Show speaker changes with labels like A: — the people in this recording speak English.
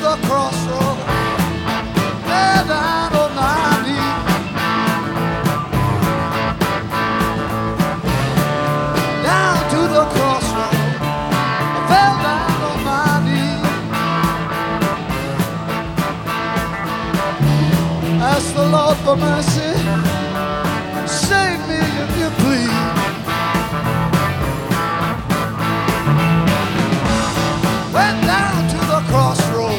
A: the crossroad, fell down on my knees. Down to the crossroad, I fell down on my knees. Ask the Lord for mercy, save me if you